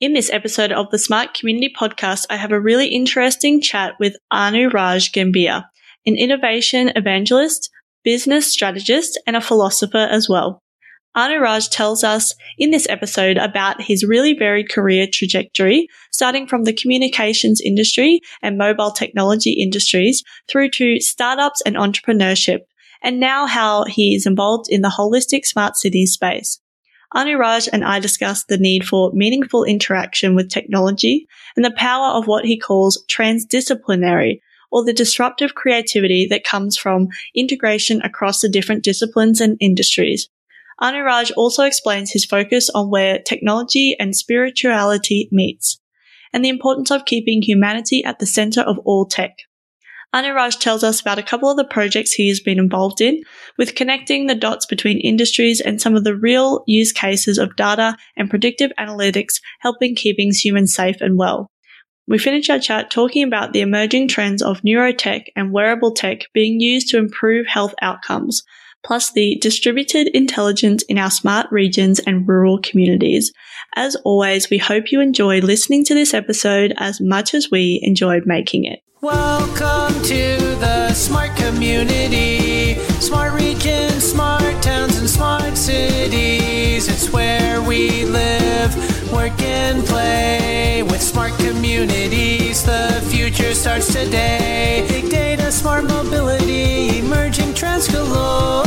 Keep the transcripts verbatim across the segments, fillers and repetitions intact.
In this episode of the Smart Community Podcast, I have a really interesting chat with Anuraj Gambhir, an innovation evangelist, business strategist, and a philosopher as well. Anuraj tells us in this episode about his really varied career trajectory, starting from the communications industry and mobile technology industries through to startups and entrepreneurship, and now how he is involved in the holistic smart city space. Anuraj and I discussed the need for meaningful interaction with technology and the power of what he calls transdisciplinary, or the disruptive creativity that comes from integration across the different disciplines and industries. Anuraj also explains his focus on where technology and spirituality meets, and the importance of keeping humanity at the center of all tech. Anuraj tells us about a couple of the projects he has been involved in, with connecting the dots between industries and some of the real use cases of data and predictive analytics helping keeping humans safe and well. We finish our chat talking about the emerging trends of neurotech and wearable tech being used to improve health outcomes, plus the distributed intelligence in our smart regions and rural communities. As always, we hope you enjoy listening to this episode as much as we enjoyed making it. Welcome to the smart community, smart regions, smart towns, and smart cities. It's where we live, work, and play. With smart communities, the future starts today. Big data, smart mobility, emerging trends galore.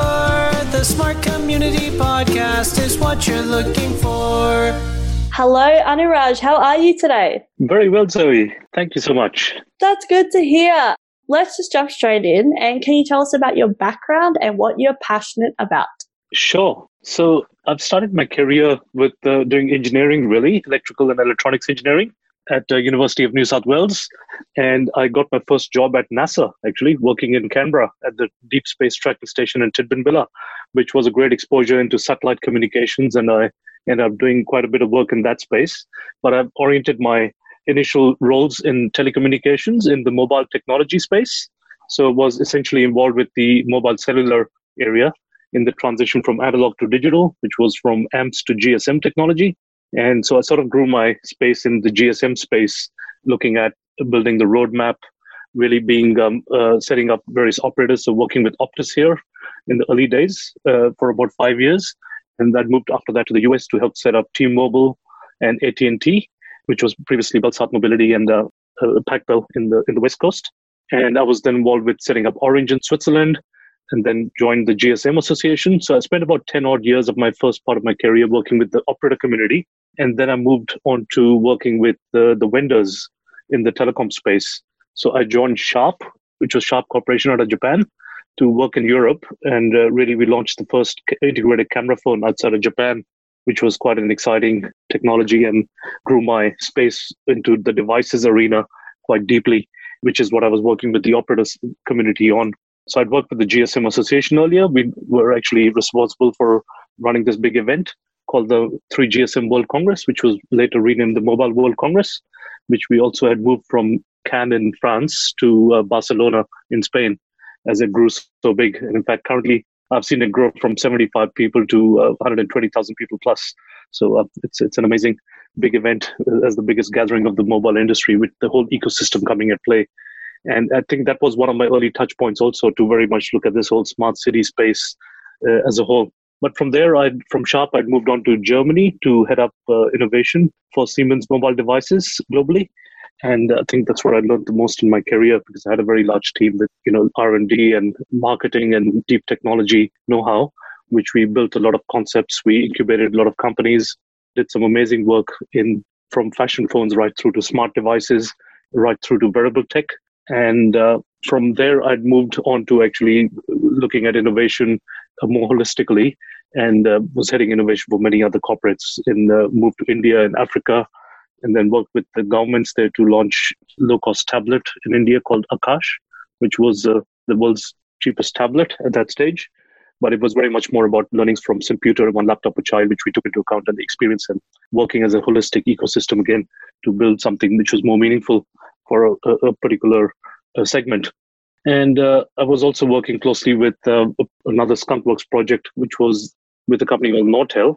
The Smart Community Podcast is what you're looking for. Hello, Anuraj. How are you today? Very well, Zoe. Thank you so much. That's good to hear. Let's just jump straight in. And can you tell us about your background and what you're passionate about? Sure. So I've started my career with uh, doing engineering, really, electrical and electronics engineering at the University of New South Wales. And I got my first job at NASA, actually, working in Canberra at the Deep Space Tracking Station in Tidbinbilla, which was a great exposure into satellite communications. And I ended up doing quite a bit of work in that space. But I've oriented my initial roles in telecommunications in the mobile technology space. So was essentially involved with the mobile cellular area in the transition from analog to digital, which was from A M S to G S M technology. And so I sort of grew my space in the G S M space, looking at building the roadmap, really being um, uh, setting up various operators. So working with Optus here in the early days uh, for about five years. And that moved after that to the U S to help set up T-Mobile and A T and T, which was previously Bellsat Mobility and uh, uh, Pacbell in the in the West Coast. And I was then involved with setting up Orange in Switzerland, and then joined the G S M Association. So I spent about ten odd years of my first part of my career working with the operator community. And then I moved on to working with the, the vendors in the telecom space. So I joined Sharp, which was Sharp Corporation out of Japan, to work in Europe. And uh, really, we launched the first integrated camera phone outside of Japan, which was quite an exciting technology, and grew my space into the devices arena quite deeply, which is what I was working with the operators community on. So I'd worked with the G S M Association earlier. We were actually responsible for running this big event called the three G S M World Congress, which was later renamed the Mobile World Congress, which we also had moved from Cannes in France to uh, Barcelona in Spain as it grew so big. And in fact, currently, I've seen it grow from seventy-five people to uh, one hundred twenty thousand people plus. So uh, it's it's an amazing big event as the biggest gathering of the mobile industry, with the whole ecosystem coming at play. And I think that was one of my early touch points also, to very much look at this whole smart city space uh, as a whole. But from there, I from Sharp, I'd moved on to Germany to head up uh, innovation for Siemens mobile devices globally. And I think that's what I learned the most in my career, because I had a very large team with, you know, R and D and marketing and deep technology know-how, which we built a lot of concepts. We incubated a lot of companies, did some amazing work in from fashion phones right through to smart devices, right through to wearable tech. And uh, from there, I'd moved on to actually looking at innovation uh, more holistically, and uh, was heading innovation for many other corporates. In uh, moved to India and Africa, and then worked with the governments there to launch low-cost tablet in India called Akash, which was uh, the world's cheapest tablet at that stage. But it was very much more about learnings from computer, one laptop per child, which we took into account, and the experience and working as a holistic ecosystem again to build something which was more meaningful for a, a particular uh, segment. And uh, I was also working closely with uh, another Skunkworks project, which was with a company called Nortel,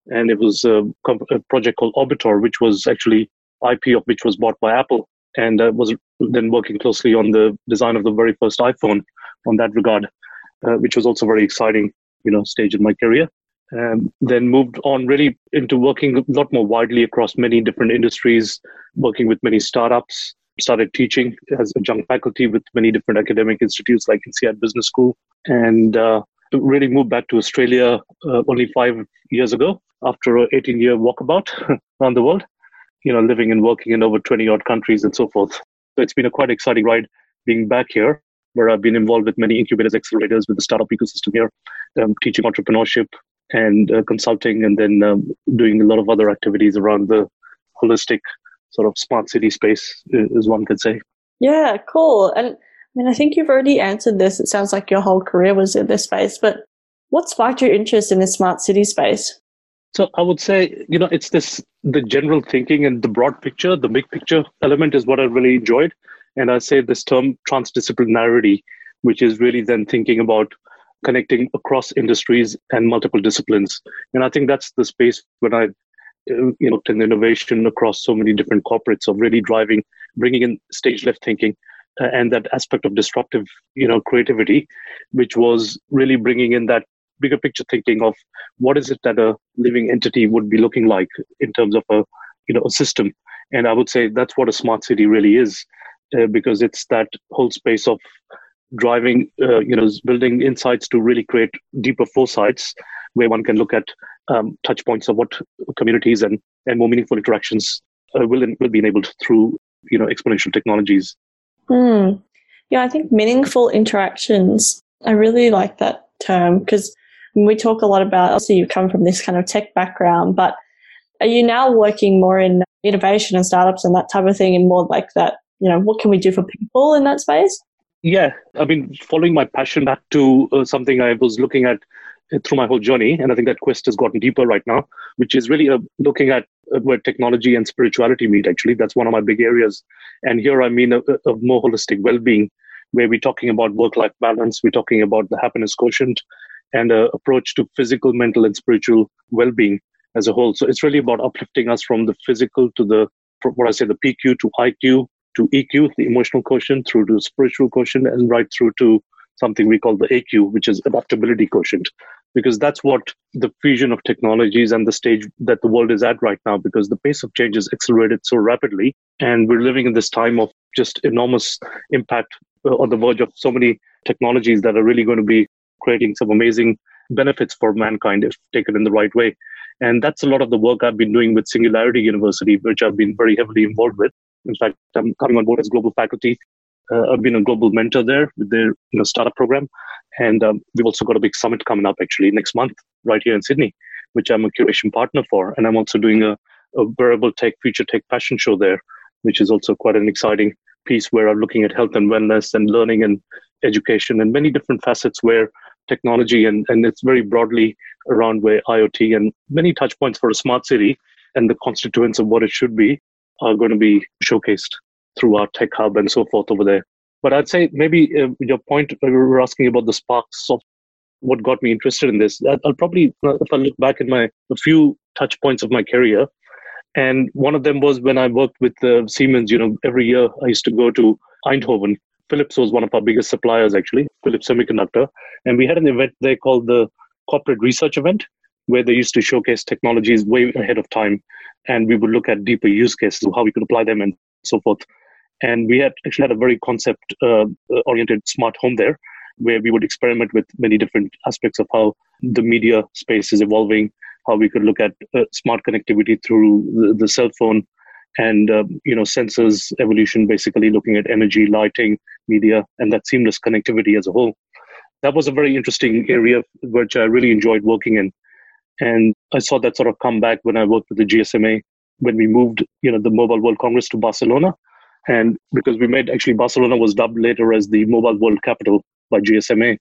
And it was a, comp- a project called Orbitor, which was actually I P of which was bought by Apple. And I was then working closely on the design of the very first iPhone on that regard, uh, which was also very exciting, you know, stage in my career. Um, then moved on really into working a lot more widely across many different industries, working with many startups, started teaching as adjunct faculty with many different academic institutes like INSEAD Business School, and uh, really moved back to Australia uh, only five years ago after an eighteen-year walkabout around the world, you know, living and working in over twenty odd countries and so forth. So it's been a quite exciting ride being back here, where I've been involved with many incubators, accelerators with the startup ecosystem here, um, teaching entrepreneurship and uh, consulting, and then um, doing a lot of other activities around the holistic sort of smart city space, as one could say. Yeah, cool. And I mean, I think you've already answered this. It sounds like your whole career was in this space, but what sparked your interest in the smart city space? So I would say, you know, it's this, the general thinking and the broad picture, the big picture element is what I really enjoyed. And I say this term transdisciplinarity, which is really then thinking about connecting across industries and multiple disciplines. And I think that's the space when I, you know, in innovation across so many different corporates of really driving, bringing in stage left thinking uh, and that aspect of disruptive, you know, creativity, which was really bringing in that bigger picture thinking of what is it that a living entity would be looking like in terms of a, you know, a system. And I would say that's what a smart city really is, uh, because it's that whole space of driving, uh, you know, building insights to really create deeper foresights where one can look at um, touch points of what communities and, and more meaningful interactions uh, will, will be enabled through, you know, exponential technologies. Hmm. Yeah, I think meaningful interactions, I really like that term because we talk a lot about, obviously you come from this kind of tech background, but are you now working more in innovation and startups and that type of thing and more like that, you know, what can we do for people in that space? Yeah, I mean, following my passion back to uh, something I was looking at uh, through my whole journey, and I think that quest has gotten deeper right now, which is really uh, looking at uh, where technology and spirituality meet, actually. That's one of my big areas. And here I mean a, a more holistic well-being, where we're talking about work-life balance, we're talking about the happiness quotient, and an approach to physical, mental, and spiritual well-being as a whole. So it's really about uplifting us from the physical to the, what I say, the P Q to I Q, to E Q, the emotional quotient, through to spiritual quotient, and right through to something we call the A Q, which is adaptability quotient, because that's what the fusion of technologies and the stage that the world is at right now, because the pace of change is accelerated so rapidly. And we're living in this time of just enormous impact uh, on the verge of so many technologies that are really going to be creating some amazing benefits for mankind if taken in the right way. And that's a lot of the work I've been doing with Singularity University, which I've been very heavily involved with. In fact, I'm coming on board as global faculty. Uh, I've been a global mentor there with their, you know, startup program. And um, we've also got a big summit coming up actually next month right here in Sydney, which I'm a curation partner for. And I'm also doing a, a wearable tech, future tech fashion show there, which is also quite an exciting piece where I'm looking at health and wellness and learning and education and many different facets where technology and, and it's very broadly around where IoT and many touch points for a smart city and the constituents of what it should be are going to be showcased through our tech hub and so forth over there. But I'd say maybe uh, your point, uh, we were asking about the sparks of what got me interested in this. I'll probably, if I look back in my a few touch points of my career, and one of them was when I worked with uh, Siemens. You know, every year I used to go to Eindhoven. Philips was one of our biggest suppliers, actually, Philips Semiconductor. And we had an event there called the Corporate Research Event, where they used to showcase technologies way ahead of time. And we would look at deeper use cases of how we could apply them and so forth. And we had actually had a very concept-oriented uh, smart home there, where we would experiment with many different aspects of how the media space is evolving, how we could look at uh, smart connectivity through the, the cell phone and, uh, you know, sensors evolution, basically looking at energy, lighting, media, and that seamless connectivity as a whole. That was a very interesting area which I really enjoyed working in. And I saw that sort of come back when I worked with the G S M A, when we moved, you know, the Mobile World Congress to Barcelona. And because we made, actually Barcelona was dubbed later as the Mobile World Capital by G S M A.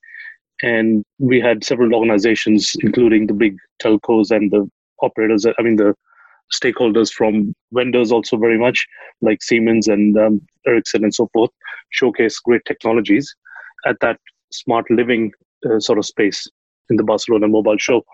And we had several organizations, including the big telcos and the operators, I mean, the stakeholders from vendors also very much, like Siemens and um, Ericsson and so forth, showcase great technologies at that smart living uh, sort of space in the Barcelona Mobile Show.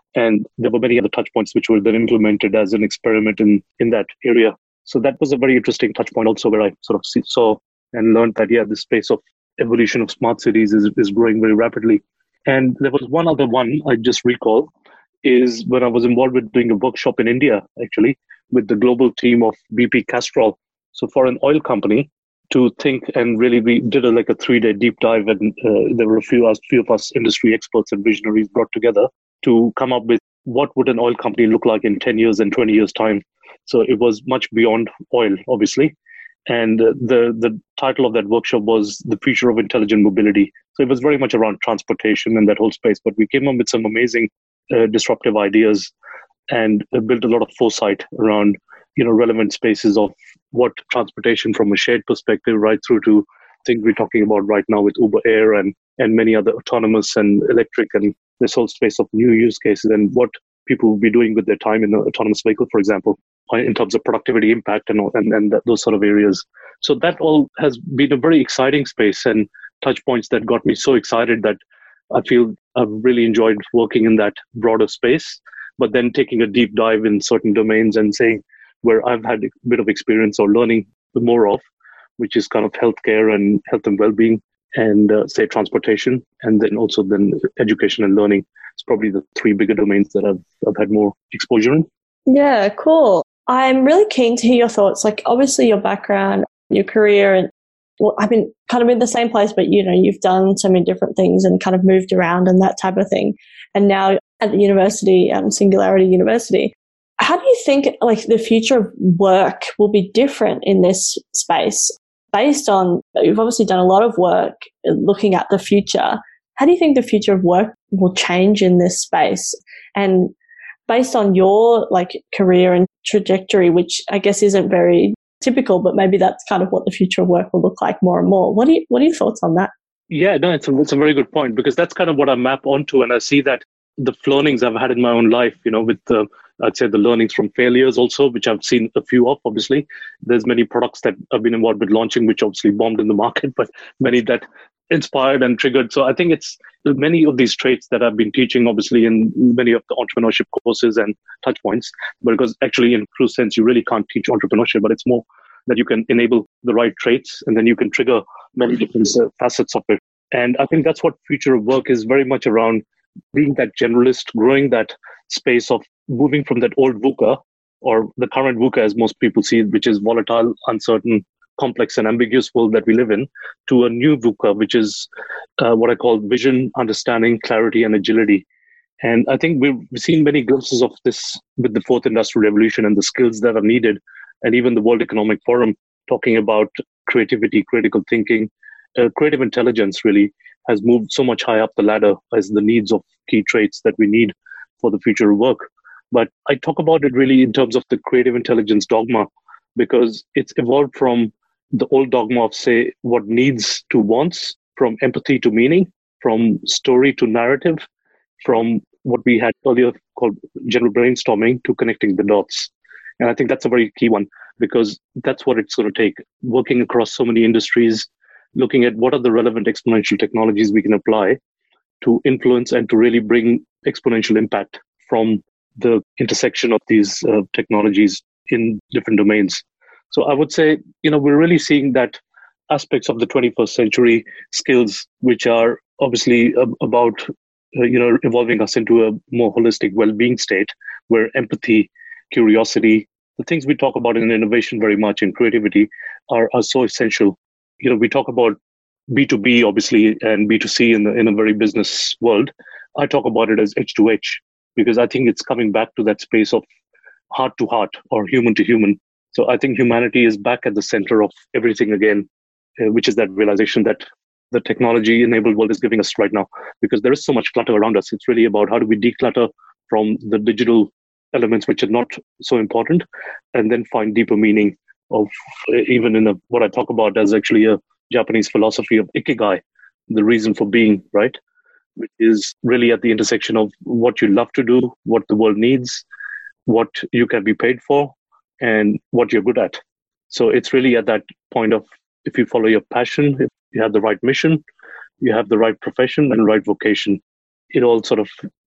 And there were many other touch points which were then implemented as an experiment in, in that area. So that was a very interesting touch point also, where I sort of see, saw and learned that, yeah, the space of evolution of smart cities is, is growing very rapidly. And there was one other one I just recall, is when I was involved with doing a workshop in India, actually, with the global team of B P Castrol. So for an oil company to think, and really we did a, like a three-day deep dive, and uh, there were a few, a few of us industry experts and visionaries brought together to come up with what would an oil company look like in ten years and twenty years time. So it was much beyond oil, obviously. And uh, the, the title of that workshop was The Future of Intelligent Mobility. So it was very much around transportation and that whole space. But we came up with some amazing uh, disruptive ideas and uh, built a lot of foresight around, you know, relevant spaces of what transportation from a shared perspective, right through to things we're talking about right now with Uber Air and, and many other autonomous and electric and this whole space of new use cases, and what people will be doing with their time in an autonomous vehicle, for example, in terms of productivity impact and, and, and those sort of areas. So that all has been a very exciting space and touch points that got me so excited that I feel I've really enjoyed working in that broader space, but then taking a deep dive in certain domains and saying where I've had a bit of experience or learning more of, which is kind of healthcare and health and well-being, and uh, say transportation, and then also then education and learning. It's probably the three bigger domains that I've, I've had more exposure in. Yeah, cool. I'm really keen to hear your thoughts. Like, obviously your background, your career, and well, I've been kind of in the same place, but you know, you've done so many different things and kind of moved around and that type of thing. And now at the university, um, Singularity University, how do you think like the future of work will be different in this space? Based on, you've obviously done a lot of work looking at the future. How do you think the future of work will change in this space? And based on your like career and trajectory, which I guess isn't very typical, but maybe that's kind of what the future of work will look like more and more. What do you, what are your thoughts on that? Yeah, no, it's a, it's a very good point, because that's kind of what I map onto, and I see that the learnings I've had in my own life, you know, with the, I'd say the learnings from failures also, which I've seen a few of, obviously. There's many products that I've been involved with launching, which obviously bombed in the market, but many that inspired and triggered. So I think it's many of these traits that I've been teaching, obviously, in many of the entrepreneurship courses and touch points, because actually in true sense, you really can't teach entrepreneurship, but it's more that you can enable the right traits and then you can trigger many different uh, facets of it. And I think that's what future of work is very much around, being that generalist, growing that space of moving from that old VUCA, or the current VUCA as most people see, which is volatile, uncertain, complex and ambiguous world that we live in, to a new VUCA, which is uh, what I call vision, understanding, clarity and agility. And I think we've seen many glimpses of this with the fourth industrial revolution and the skills that are needed, and even the World Economic Forum talking about creativity, critical thinking, uh, creative intelligence really has moved so much high up the ladder as the needs of key traits that we need for the future of work. But I talk about it really in terms of the creative intelligence dogma, because it's evolved from the old dogma of, say, what needs to wants, from empathy to meaning, from story to narrative, from what we had earlier called general brainstorming to connecting the dots. And I think that's a very key one, because that's what it's going to take, working across so many industries, looking at what are the relevant exponential technologies we can apply to influence and to really bring exponential impact from the intersection of these uh, technologies in different domains. So I would say, you know, we're really seeing that aspects of the twenty-first century skills, which are obviously uh, about, uh, you know, evolving us into a more holistic well-being state, where empathy, curiosity, the things we talk about in innovation very much, in creativity, are, are so essential. You know, we talk about B two B, obviously, and B two C in, the, in a very business world. I talk about it as H to H, because I think it's coming back to that space of heart to heart or human to human. So I think humanity is back at the center of everything again, uh, which is that realization that the technology-enabled world is giving us right now, because there is so much clutter around us. It's really about how do we declutter from the digital elements which are not so important, and then find deeper meaning of, uh, even in a, what I talk about as actually a Japanese philosophy of ikigai, the reason for being, right? Which is really at the intersection of what you love to do, what the world needs, what you can be paid for, and what you're good at. So it's really at that point of, if you follow your passion, if you have the right mission, you have the right profession and right vocation, it all sort of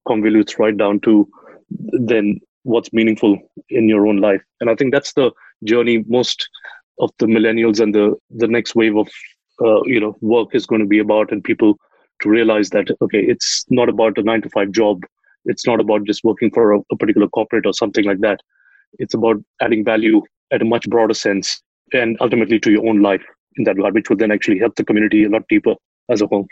convolutes right down to then what's meaningful in your own life. And I think that's the journey most of the millennials and the the next wave of uh, you know work is going to be about, and people to realize that, okay, it's not about a nine to five job. It's not about just working for a, a particular corporate or something like that. It's about adding value at a much broader sense, and ultimately to your own life in that regard, which will then actually help the community a lot deeper as a whole.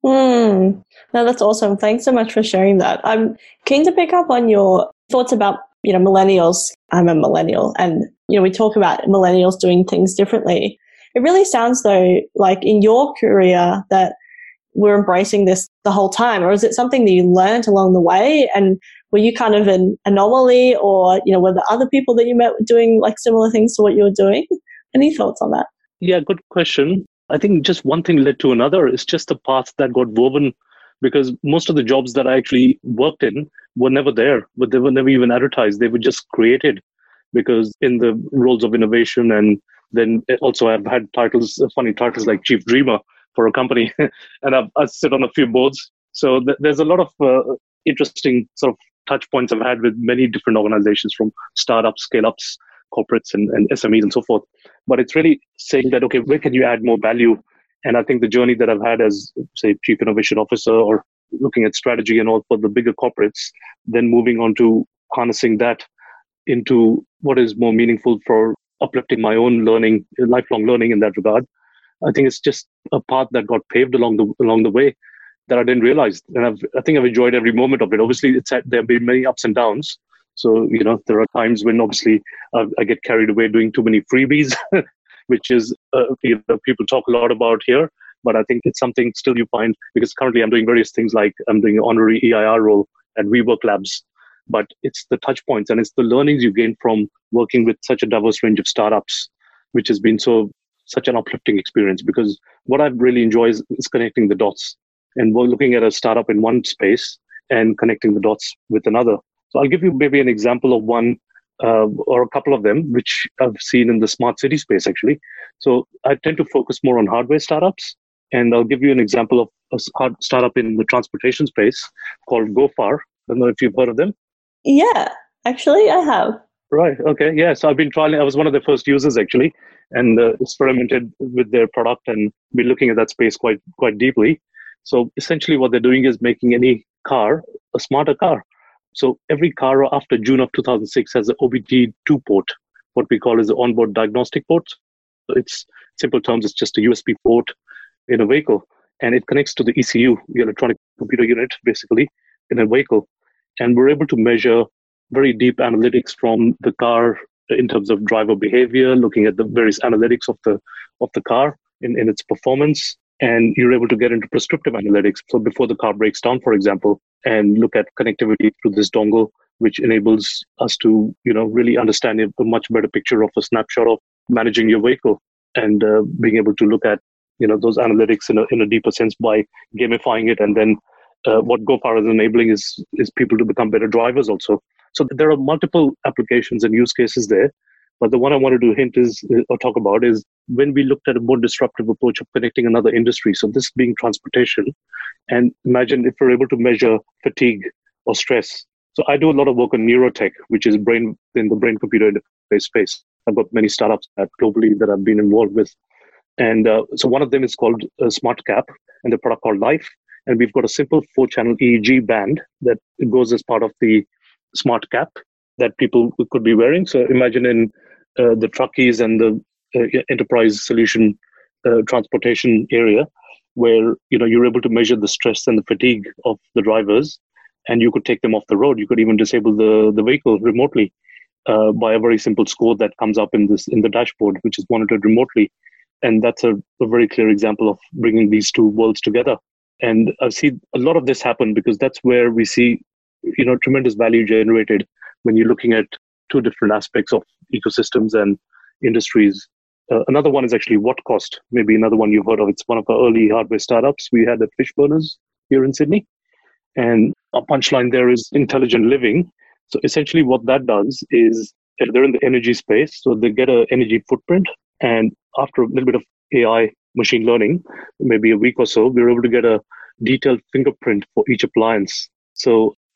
Mm. No, that's awesome. Thanks so much for sharing that. I'm keen to pick up on your thoughts about, you know, millennials. I'm a millennial, and, you know, we talk about millennials doing things differently. It really sounds though like in your career that we're embracing this the whole time, or is it something that you learned along the way? And were you kind of an anomaly, or, you know, were there other people that you met doing like similar things to what you were doing? Any thoughts on that? Yeah, good question. I think just one thing led to another. It's just the path that got woven, because most of the jobs that I actually worked in were never there, but they were never even advertised. They were just created because in the roles of innovation, and then also I've had titles, funny titles like Chief Dreamer for a company, and I've, I sit on a few boards. So th- there's a lot of uh, interesting sort of touch points I've had with many different organizations, from startups, scale-ups, corporates, and, and S M Es and so forth. But it's really saying that, okay, where can you add more value? And I think the journey that I've had as, say, Chief Innovation Officer, or looking at strategy and all for the bigger corporates, then moving on to harnessing that into what is more meaningful for uplifting my own learning, lifelong learning in that regard. I think it's just a path that got paved along the along the way that I didn't realize. And I've, I think I've enjoyed every moment of it. Obviously, it's had, there have been many ups and downs. So, you know, there are times when obviously uh, I get carried away doing too many freebies, which is, uh, you know, people talk a lot about here. But I think it's something still you find, because currently I'm doing various things, like I'm doing an honorary E I R role at WeWork Labs. But it's the touch points and it's the learnings you gain from working with such a diverse range of startups, which has been so such an uplifting experience. Because what I really enjoy is, is connecting the dots, and we're looking at a startup in one space and connecting the dots with another. So I'll give you maybe an example of one uh, or a couple of them, which I've seen in the smart city space, actually. So I tend to focus more on hardware startups. And I'll give you an example of a hard startup in the transportation space called GoFar. I don't know if you've heard of them. Yeah, actually, I have. Right. Okay. Yeah. So I've been trialing. I was one of the first users, actually, and uh, experimented with their product, and been looking at that space quite quite deeply. So essentially, what they're doing is making any car a smarter car. So every car after June of two thousand six has an O B T two port, what we call as the onboard diagnostic port. So it's simple terms, it's just a U S B port in a vehicle, and it connects to the E C U, the electronic computer unit, basically, in a vehicle. And we're able to measure very deep analytics from the car in terms of driver behavior, looking at the various analytics of the of the car in, in its performance. And you're able to get into prescriptive analytics. So before the car breaks down, for example, and look at connectivity through this dongle, which enables us to, you know, really understand a much better picture of a snapshot of managing your vehicle, and uh, being able to look at, you know, those analytics in a, in a deeper sense by gamifying it. And then uh, what GoFar is enabling is, is people to become better drivers also. So there are multiple applications and use cases there. But the one I wanted to hint is, or talk about, is when we looked at a more disruptive approach of connecting another industry. So this being transportation, and imagine if we're able to measure fatigue or stress. So I do a lot of work on neurotech, which is brain in the brain-computer interface space. I've got many startups that globally that I've been involved with. And uh, so one of them is called uh, SmartCap, and the product called Life. And we've got a simple four-channel E E G band that goes as part of the SmartCap that people could be wearing. So imagine in uh, the truckies and the uh, enterprise solution uh, transportation area, where, you know, you're able to measure the stress and the fatigue of the drivers, and you could take them off the road. You could even disable the, the vehicle remotely uh, by a very simple score that comes up in this in the dashboard, which is monitored remotely. And that's a, a very clear example of bringing these two worlds together. And I've seen a lot of this happen because that's where we see, you know, tremendous value generated when you're looking at two different aspects of ecosystems and industries. Uh, another one is actually Whatcost, maybe another one you've heard of. It's one of our early hardware startups. We had at Fishburners here in Sydney. And our punchline there is intelligent living. So essentially what that does is they're in the energy space. So they get an energy footprint. And after a little bit of A I machine learning, maybe a week or so, we were able to get a detailed fingerprint for each appliance. So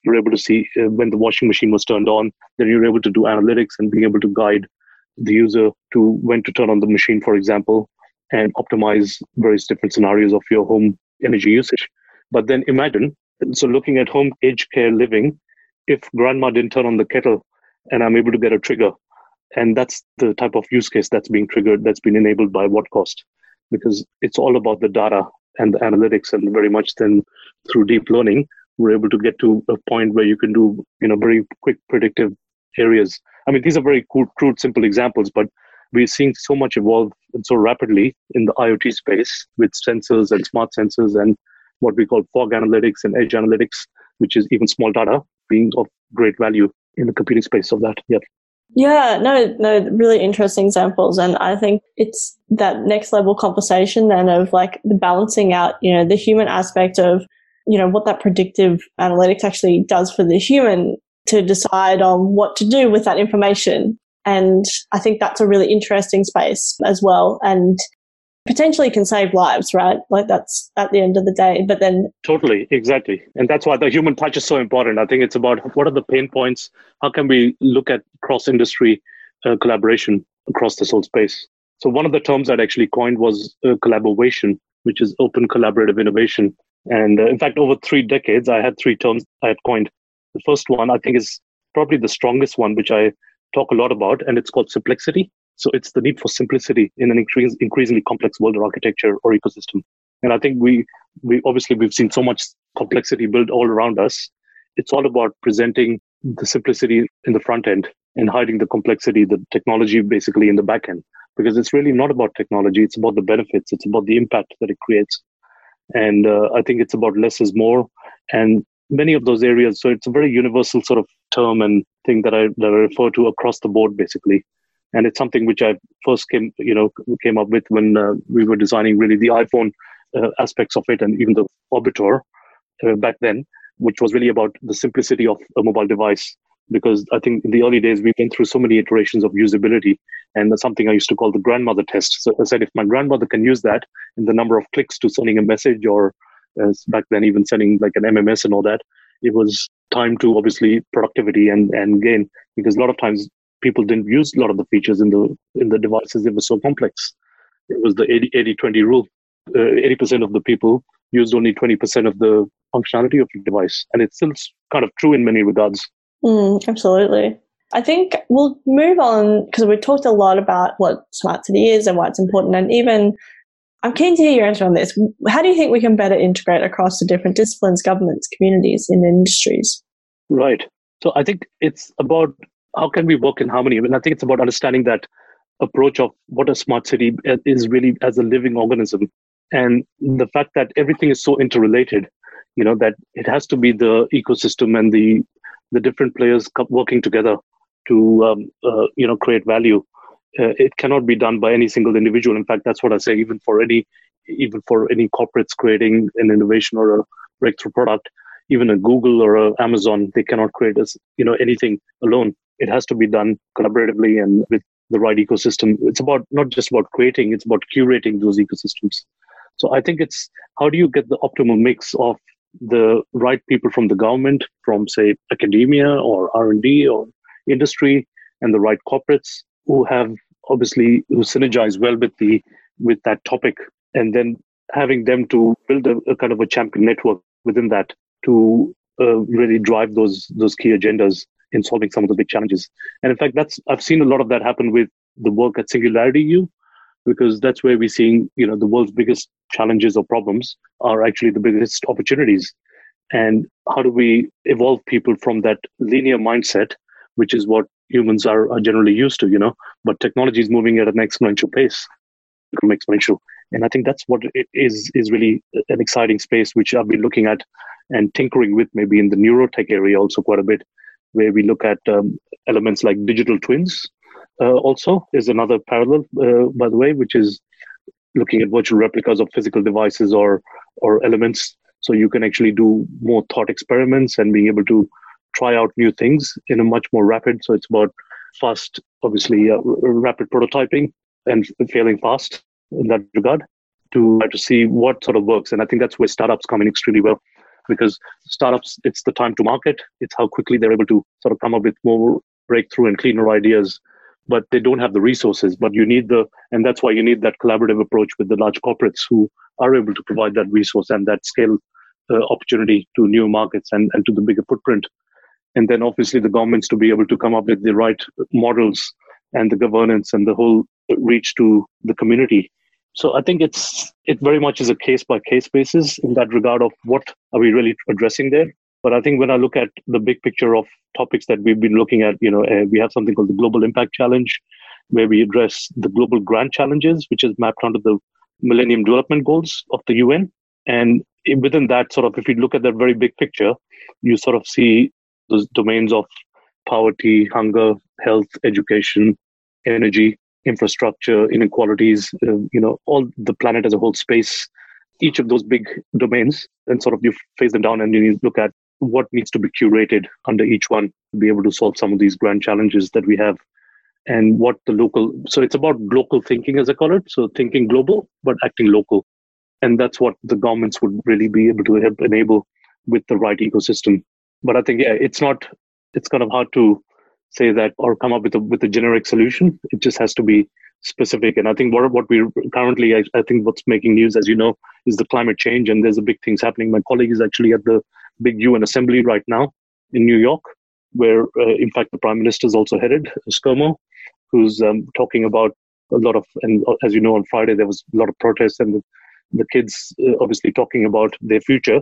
You're able to see uh, when the washing machine was turned on. Then you're able to do analytics and being able to guide the user to when to turn on the machine, for example, and optimize various different scenarios of your home energy usage. But then imagine, so looking at home aged care living, if grandma didn't turn on the kettle and I'm able to get a trigger, and that's the type of use case that's being triggered, that's been enabled by what cost? Because it's all about the data and the analytics, and very much then through deep learning, we're able to get to a point where you can do, you know, very quick predictive areas. I mean, these are very crude, crude, simple examples, but we're seeing so much evolve and so rapidly in the IoT space with sensors and smart sensors and what we call fog analytics and edge analytics, which is even small data being of great value in the computing space of that. Yeah. Yeah, no, no, really interesting examples. And I think it's that next level conversation then of like the balancing out, you know, the human aspect of, you know, what that predictive analytics actually does for the human to decide on what to do with that information. And I think that's a really interesting space as well. And potentially can save lives, right? Like that's at the end of the day. But then totally, exactly. And that's why the human touch is so important. I think it's about what are the pain points? How can we look at cross-industry uh, collaboration across this whole space? So one of the terms I'd actually coined was uh, collaboration, which is open collaborative innovation. And uh, in fact, over three decades, I had three terms I had coined. The first one, I think, is probably the strongest one, which I talk a lot about, and it's called simplexity. So it's the need for simplicity in an increase, increasingly complex world or architecture or ecosystem. And I think we, we obviously, we've seen so much complexity built all around us. It's all about presenting the simplicity in the front end and hiding the complexity, the technology basically in the back end. Because it's really not about technology. It's about the benefits. It's about the impact that it creates. And uh, I think it's about less is more. And many of those areas, so it's a very universal sort of term and thing that I, that I refer to across the board, basically. And it's something which I first came, you know, came up with when uh, we were designing really the iPhone uh, aspects of it, and even the Orbitor uh, back then, which was really about the simplicity of a mobile device. Because I think in the early days, we went through so many iterations of usability, and that's something I used to call the grandmother test. So I said, if my grandmother can use that in the number of clicks to sending a message, or uh, back then even sending like an M M S and all that, it was time to obviously productivity and, and gain, because a lot of times people didn't use a lot of the features in the in the devices. They were so complex. It was the eighty eighty twenty rule. Uh, eighty percent of the people used only twenty percent of the functionality of the device. And it's still kind of true in many regards. Mm, absolutely. I think we'll move on, because we talked a lot about what Smart City is and why it's important. And even, I'm keen to hear your answer on this. How do you think we can better integrate across the different disciplines, governments, communities, and industries? Right. So I think it's about how can we work in harmony? I mean, I think it's about understanding that approach of what a smart city is really as a living organism, and the fact that everything is so interrelated, you know, that it has to be the ecosystem and the the different players working together to, um, uh, you know, create value. Uh, it cannot be done by any single individual. In fact, that's what I say, even for any, even for any corporates creating an innovation or a breakthrough product, even a Google or a Amazon, they cannot create as, you know, anything alone. It has to be done collaboratively and with the right ecosystem. It's about not just about creating, it's about curating those ecosystems. So I think it's how do you get the optimal mix of the right people from the government, from say academia or R and D or industry, and the right corporates who have obviously who synergize well with the with that topic, and then having them to build a, a kind of a champion network within that to uh, really drive those those key agendas in solving some of the big challenges. And in fact, that's I've seen a lot of that happen with the work at Singularity U, because that's where we're seeing, you know, the world's biggest challenges or problems are actually the biggest opportunities. And how do we evolve people from that linear mindset, which is what humans are, are generally used to, you know, but technology is moving at an exponential pace, exponential. And I think that's what it is, is really an exciting space, which I've been looking at and tinkering with maybe in the neurotech area also quite a bit, where we look at um, elements like digital twins. Uh, also is another parallel, uh, by the way, which is looking at virtual replicas of physical devices or or elements. So you can actually do more thought experiments and being able to try out new things in a much more rapid. So it's about fast, obviously, uh, rapid prototyping and failing fast in that regard to to see what sort of works. And I think that's where startups come in extremely well. because startups, it's the time to market. It's how quickly they're able to sort of come up with more breakthrough and cleaner ideas, but they don't have the resources. But you need the, and that's why you need that collaborative approach with the large corporates who are able to provide that resource and that scale uh, opportunity to new markets and, and to the bigger footprint. And then obviously the governments to be able to come up with the right models and the governance and the whole reach to the community. So I think it's it very much is a case by case basis in that regard of what are we really addressing there. But I think when I look at the big picture of topics that we've been looking at, you know, uh, we have something called the Global Impact Challenge, where we address the global grand challenges, which is mapped onto the Millennium Development Goals of the U N. And within that, sort of, if you look at that very big picture, you sort of see those domains of poverty, hunger, health, education, energy, infrastructure, inequalities, uh, you know, all the planet as a whole space, each of those big domains, and sort of you phase them down and you look at what needs to be curated under each one to be able to solve some of these grand challenges that we have and what the local, so it's about local thinking as I call it. So thinking global, but acting local. And that's what the governments would really be able to help enable with the right ecosystem. But I think, yeah, it's not, it's kind of hard to say that or come up with a with a generic solution. It just has to be specific. And I think what what we currently, I, I think what's making news, as you know, is the climate change. And there's a big things happening. My colleague is actually at the big U N Assembly right now in New York, where uh, in fact the Prime Minister is also headed, ScoMo, who's um, talking about a lot of, and as you know, on Friday there was a lot of protests and the, the kids uh, obviously talking about their future.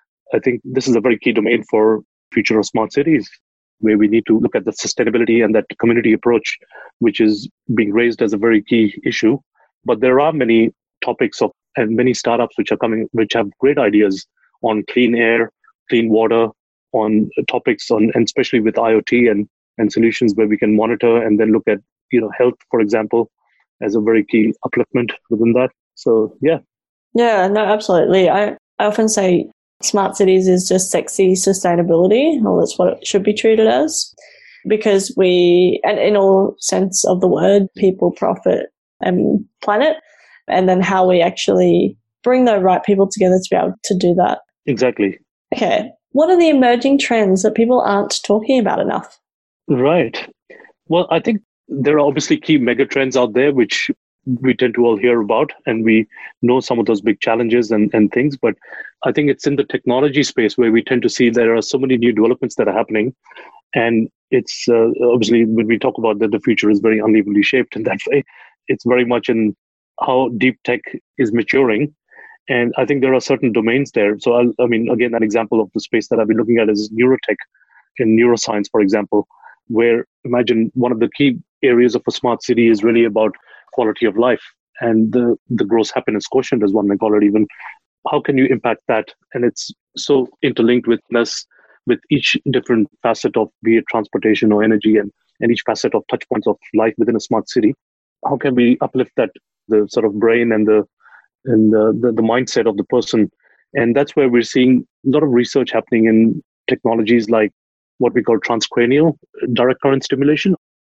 I think this is a very key domain for future of smart cities, where we need to look at the sustainability and that community approach, which is being raised as a very key issue. But there are many topics of and many startups which are coming, which have great ideas on clean air, clean water, on topics on, and especially with IoT and, and solutions where we can monitor and then look at, you know, health, for example, as a very key upliftment within that. So, yeah. Yeah, no, absolutely. I, I often say smart cities is just sexy sustainability, or that's what it should be treated as, because we, and in all sense of the word, people, profit, and planet, and then how we actually bring the right people together to be able to do that. Exactly. Okay. What are the emerging trends that people aren't talking about enough? Right. Well, I think there are obviously key mega trends out there, which we tend to all hear about, and we know some of those big challenges and, and things. But I think it's in the technology space where we tend to see there are so many new developments that are happening. And it's uh, obviously when we talk about that the future is very unevenly shaped in that way, it's very much in how deep tech is maturing. And I think there are certain domains there. So, I'll, I mean, again, an example of the space that I've been looking at is neurotech in neuroscience, for example, where imagine one of the key areas of a smart city is really about quality of life and the, the gross happiness quotient, as one may call it even. How can you impact that? And it's so interlinked with us, with each different facet of, be it transportation or energy, and, and each facet of touch points of life within a smart city. How can we uplift that, the sort of brain and the and the, the, the mindset of the person? And that's where we're seeing a lot of research happening in technologies like what we call transcranial direct current stimulation.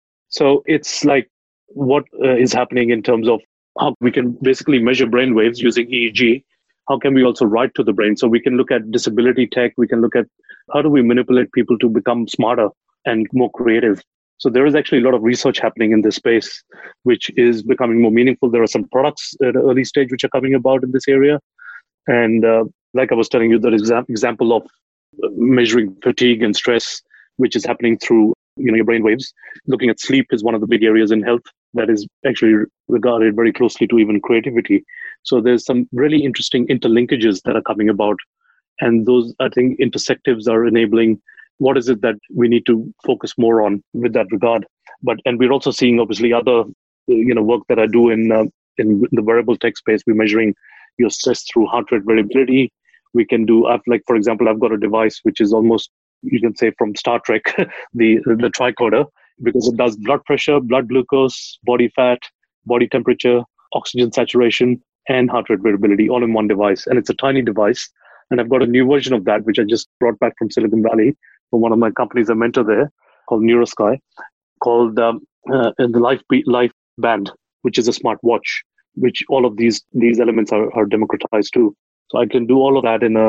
So it's like what uh, is happening in terms of how we can basically measure brain waves using E E G. How can we also write to the brain? So we can look at disability tech. We can look at how do we manipulate people to become smarter and more creative. So there is actually a lot of research happening in this space, which is becoming more meaningful. There are some products at an early stage which are coming about in this area. And uh, like I was telling you, that exa- example of measuring fatigue and stress, which is happening through, you know, your brain waves. Looking at sleep is one of the big areas in health that is actually regarded very closely to even creativity. So there's some really interesting interlinkages that are coming about. And those, I think, intersectives are enabling what is it that we need to focus more on with that regard. But and we're also seeing obviously other, you know, work that I do in uh, in the wearable tech space. We're measuring your stress through heart rate variability. We can do, I've like for example, I've got a device which is almost, you can say, from Star Trek, the the tricorder, because it does blood pressure, blood glucose, body fat, body temperature, oxygen saturation, and heart rate variability all in one device. And it's a tiny device. And I've got a new version of that, which I just brought back from Silicon Valley, from one of my companies I mentor there, called NeuroSky, called um, uh, the Life Life Band, which is a smart watch, which all of these these elements are, are democratized too. So I can do all of that in a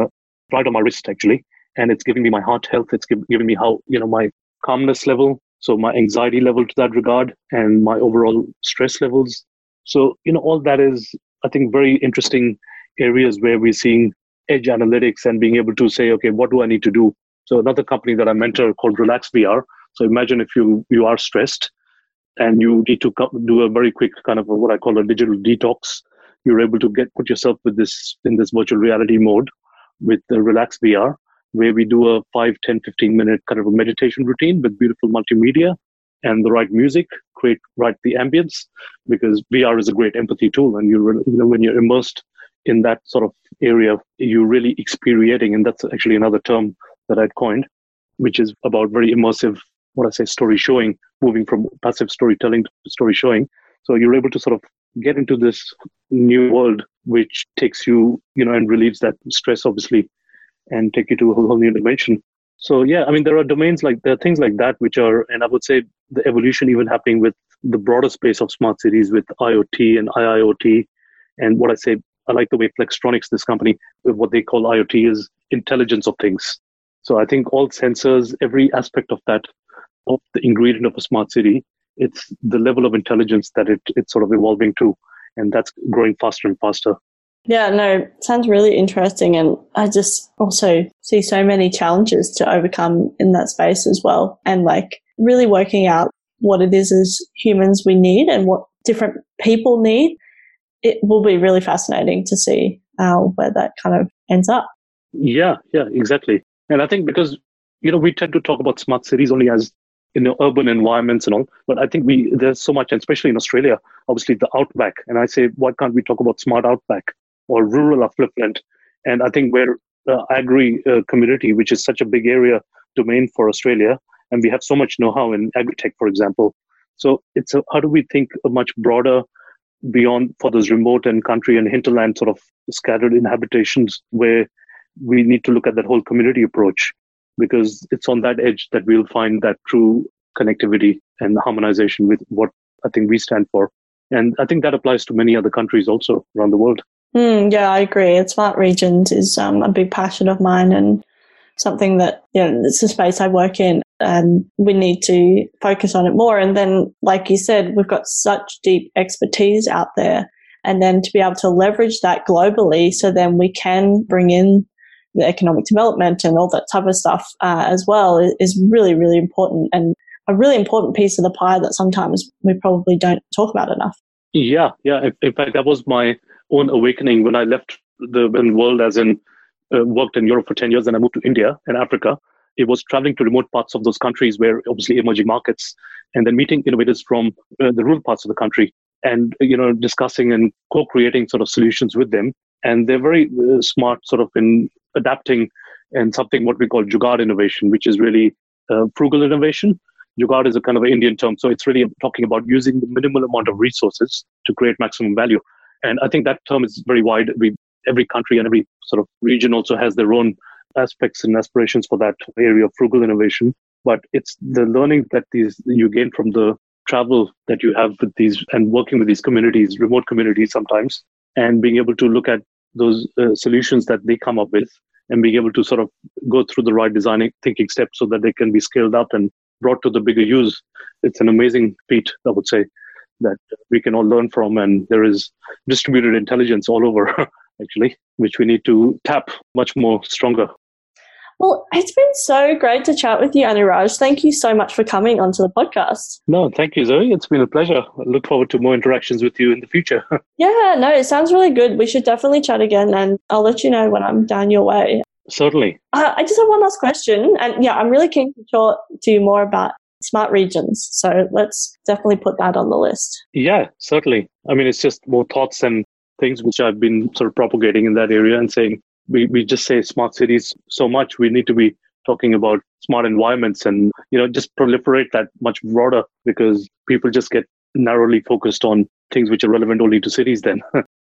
right on my wrist, actually. And it's giving me my heart health. It's giv- giving me how, you know, my calmness level, so my anxiety level to that regard, and my overall stress levels. So, you know, all that is, I think, very interesting areas where we're seeing edge analytics and being able to say, okay, what do I need to do? So another company that I mentor called Relax V R. So imagine if you you are stressed and you need to co- do a very quick kind of a, what I call a digital detox. You're able to get put yourself with this in this virtual reality mode with the Relax V R, where we do a five, ten, fifteen minute kind of a meditation routine with beautiful multimedia and the right music, create right the ambience, because V R is a great empathy tool. And you re- you know when you're immersed in that sort of area, you're really experiencing, and that's actually another term that I'd coined, which is about very immersive, what I say, story showing, moving from passive storytelling to story showing. So you're able to sort of get into this new world, which takes you, you know, and relieves that stress, obviously, and take you to a whole new dimension. So yeah, I mean, there are domains like, there are things like that, which are, and I would say the evolution even happening with the broader space of smart cities with IoT and I I O T. And what I say, I like the way Flextronics, this company, what they call IoT is intelligence of things. So I think all sensors, every aspect of that, of the ingredient of a smart city, it's the level of intelligence that it, it's sort of evolving to. And that's growing faster and faster. Yeah, no, sounds really interesting. And I just also see so many challenges to overcome in that space as well. And like really working out what it is as humans we need and what different people need. It will be really fascinating to see uh, where that kind of ends up. Yeah, yeah, exactly. And I think because, you know, we tend to talk about smart cities only as, you know, urban environments and all, but I think we, there's so much, and especially in Australia, obviously the outback. And I say, why can't we talk about smart outback or rural upliftment? And I think we're uh, agri uh, community, which is such a big area domain for Australia, and we have so much know-how in agri-tech, for example. So it's a, how do we think a much broader beyond for those remote and country and hinterland sort of scattered inhabitations, where we need to look at that whole community approach, because it's on that edge that we'll find that true connectivity and harmonization with what I think we stand for. And I think that applies to many other countries also around the world. Mm, yeah, I agree. And smart regions is um, a big passion of mine and something that, you know, it's a space I work in and we need to focus on it more. And then, like you said, we've got such deep expertise out there, and then to be able to leverage that globally so then we can bring in the economic development and all that type of stuff uh, as well is, is really, really important, and a really important piece of the pie that sometimes we probably don't talk about enough. Yeah, yeah. In fact, that was my own awakening when I left the world, as in uh, worked in Europe for ten years, and I moved to India and Africa. It was traveling to remote parts of those countries where obviously emerging markets, and then meeting innovators from uh, the rural parts of the country, and you know discussing and co-creating sort of solutions with them. And they're very uh, smart, sort of in adapting and something what we call Jugaad innovation, which is really uh, frugal innovation. Jugaad is a kind of an Indian term, so it's really talking about using the minimal amount of resources to create maximum value. And I think that term is very wide. We, every country and every sort of region also has their own aspects and aspirations for that area of frugal innovation. But it's the learning that these you gain from the travel that you have with these and working with these communities, remote communities sometimes, and being able to look at those uh, solutions that they come up with and being able to sort of go through the right designing thinking steps so that they can be scaled up and brought to the bigger use. It's an amazing feat, I would say, that we can all learn from. And there is distributed intelligence all over, actually, which we need to tap much more stronger. Well, it's been so great to chat with you, Anuraj. Thank you so much for coming onto the podcast. No, thank you, Zoe. It's been a pleasure. I look forward to more interactions with you in the future. Yeah, no, it sounds really good. We should definitely chat again, and I'll let you know when I'm down your way. Certainly. Uh, I just have one last question. And yeah, I'm really keen to talk to you more about smart regions. So let's definitely put that on the list. Yeah, certainly. I mean, it's just more thoughts and things which I've been sort of propagating in that area and saying, we, we just say smart cities so much. We need to be talking about smart environments and, you know, just proliferate that much broader, because people just get narrowly focused on things which are relevant only to cities then.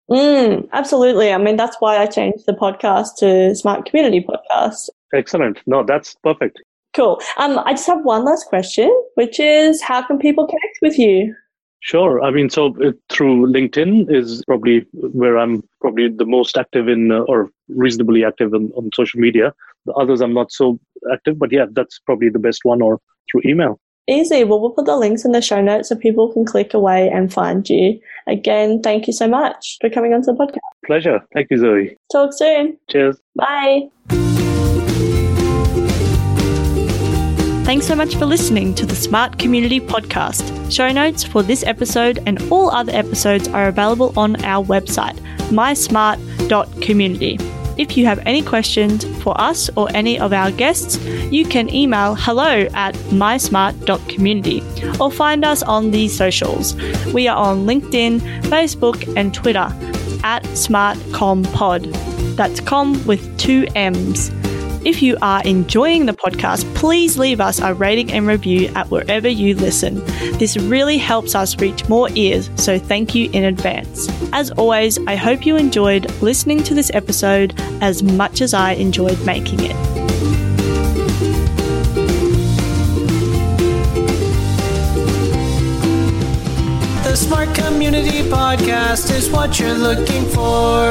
Mm, absolutely. I mean, that's why I changed the podcast to Smart Community Podcast. Excellent. No, that's perfect. Cool. Um, I just have one last question, which is, how can people connect with you? Sure. I mean, so uh, through LinkedIn is probably where I'm probably the most active in uh, or reasonably active in, on social media. The others I'm not so active, but yeah, that's probably the best one, or through email. Easy. Well, we'll put the links in the show notes so people can click away and find you. Again, thank you so much for coming onto the podcast. Pleasure. Thank you, Zoe. Talk soon. Cheers. Bye. Thanks so much for listening to the Smart Community Podcast. Show notes for this episode and all other episodes are available on our website, my smart dot community. If you have any questions for us or any of our guests, you can email hello at my smart dot community or find us on the socials. We are on LinkedIn, Facebook and Twitter at SmartComPod. That's com with two M's. If you are enjoying the podcast, please leave us a rating and review at wherever you listen. This really helps us reach more ears, so thank you in advance. As always, I hope you enjoyed listening to this episode as much as I enjoyed making it. The Smart Community Podcast is what you're looking for.